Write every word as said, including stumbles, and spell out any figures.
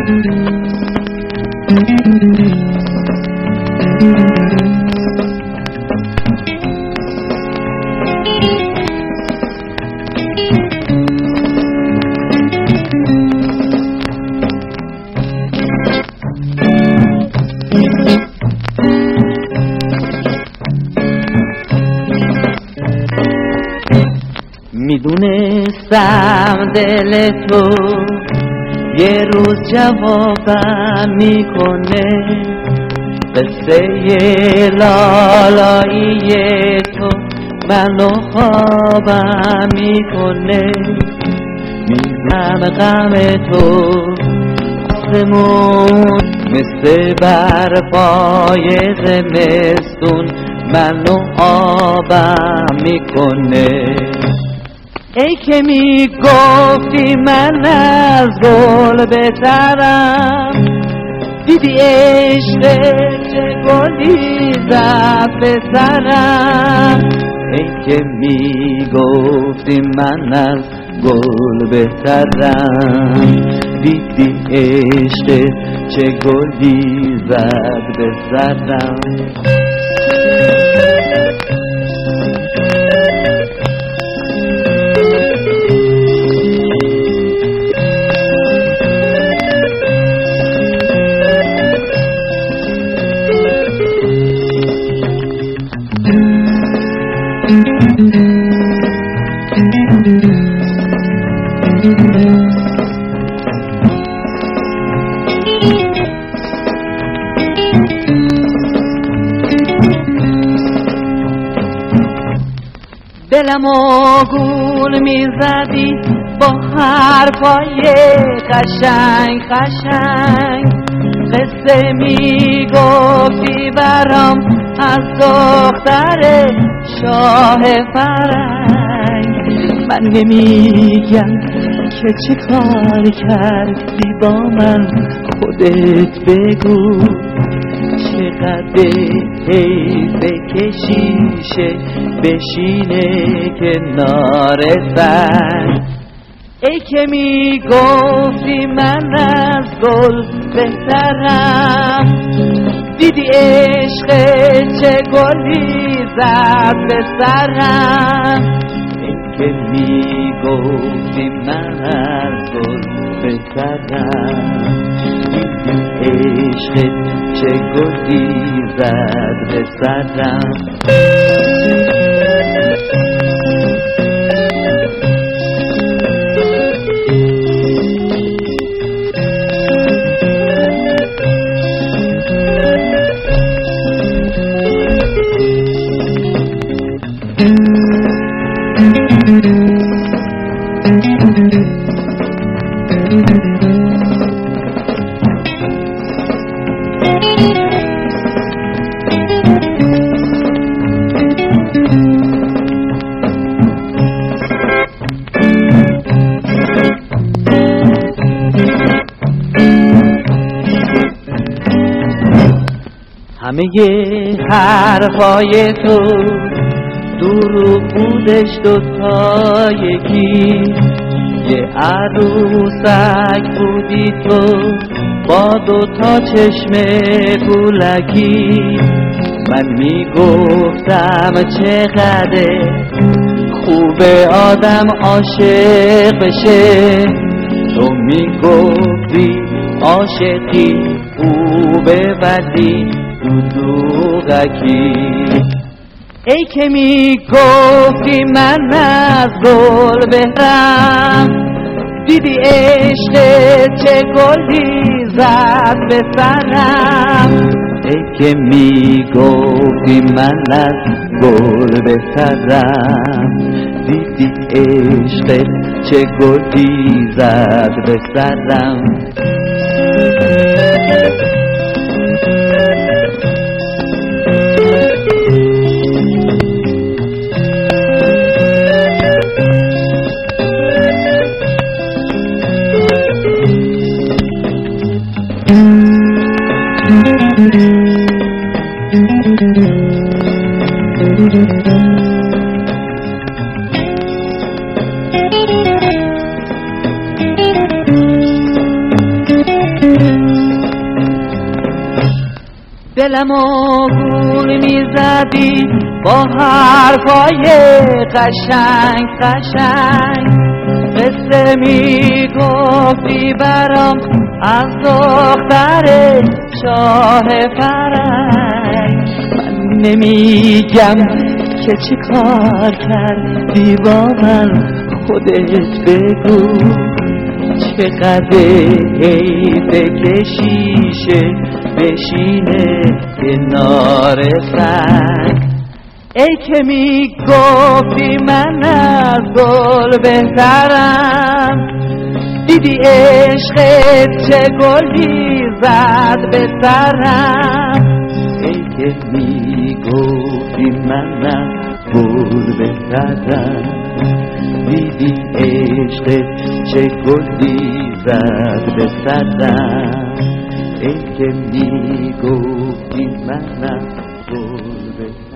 میدونستم دل تو یه روز جوابم میکنه، قصه لالایی تو منو خوابم میکنه. میزم غم تو آسمون مثل برفای زمستون منو آبم میکنه. ای که میگفتی من از گل بهترم، دیدی عشق چه گلی زد به سرم. ای که میگفتی من از گل بهترم، دیدی عشق چه گلی زد به سرم. دلمو گول میزدی با حرفای قشنگ قشنگ، قصه میگفتی برام از دختر شاه فرنگ. من نمیگم که چه کار کردی با من، خودت بگو چقدر حیفه که شیشه بشینه کنار سنگ. ای که میگفتی من از گل بهترم، دیدی عشق چه گلی زد به سرم. ای که میگفتی من از گل بهترم، دیدی عشق چه گلی زد به سرم. همه حرفای تو دروغ بودش دوتا یکی، یه عروسک بودی تو با دوتا چشم گولکی. من میگفتم چقدر خوبه آدم عاشق بشه، تو میگفتی عاشقی خوبه بدی دروغکی. ای که میگفتی من از گل بهترم، دیدی عشق چه گلی زد به سرم. ای که میگفتی من از گل بهترم، دیدی عشق چه گلی زد به سرم. دلم و گول میزدی با حرفای قشنگ قشنگ، قصه میگفتی برام از دختر شاه فرنگ. من نمیگم که چی کار کردی با من، خودت بگو چقدر حیفه که شیشه بشینه کنار سنگ. ای که میگفتی من از گل بهترم، دیدی عشقت چه گلی زد به سرم. ای که میگفتی من از گل بهترم، دیدی عشقت چه گلی زد به سرم. ای که میگفتی من از گل بهترم.